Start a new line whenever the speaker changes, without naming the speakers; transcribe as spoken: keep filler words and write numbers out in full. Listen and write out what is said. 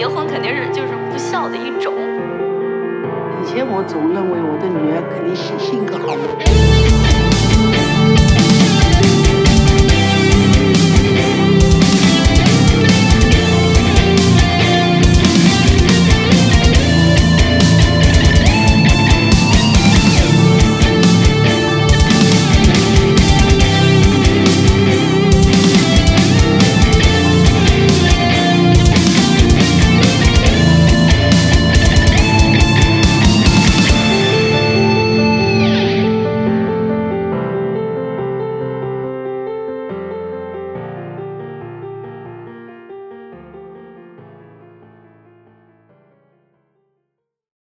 结婚肯定是就是不孝的一种。
以前我总认为我的女儿肯定是性格好。